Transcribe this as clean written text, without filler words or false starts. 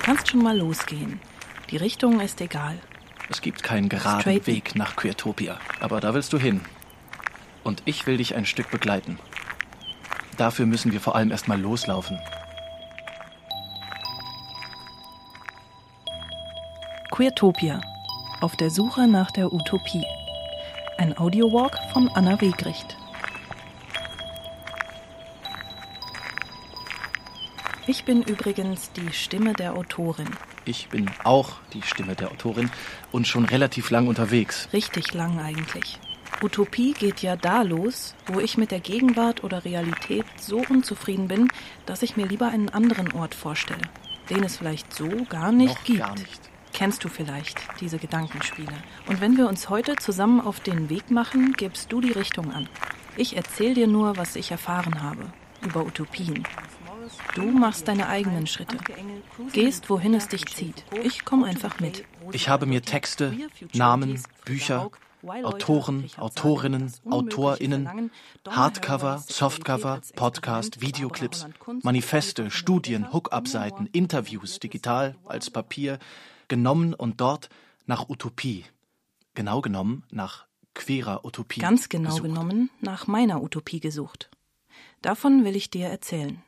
kannst schon mal losgehen. Die Richtung ist egal. Es gibt keinen geraden Weg nach Queertopia, aber da willst du hin. Und ich will dich ein Stück begleiten. Dafür müssen wir vor allem erstmal loslaufen. Queertopia. Auf der Suche nach der Utopie. Ein Audiowalk von Anna Wegricht. Ich bin übrigens die Stimme der Autorin. Ich bin auch die Stimme der Autorin und schon relativ lang unterwegs. Richtig lang eigentlich. Utopie geht ja da los, wo ich mit der Gegenwart oder Realität so unzufrieden bin, dass ich mir lieber einen anderen Ort vorstelle, den es vielleicht so gar nicht gibt. Gar nicht. Kennst du vielleicht diese Gedankenspiele? Und wenn wir uns heute zusammen auf den Weg machen, gibst du die Richtung an. Ich erzähle dir nur, was ich erfahren habe über Utopien. Du machst deine eigenen Schritte. Gehst, wohin es dich zieht. Ich komme einfach mit. Ich habe mir Texte, Namen, Bücher, Autoren, Autorinnen, AutorInnen, Hardcover, Softcover, Podcast, Videoclips, Manifeste, Studien, Hook-Up-Seiten, Interviews, digital, als Papier, genommen und dort nach Utopie. Genau genommen nach queerer Utopie. Ganz genau genommen nach meiner Utopie gesucht. Davon will ich dir erzählen.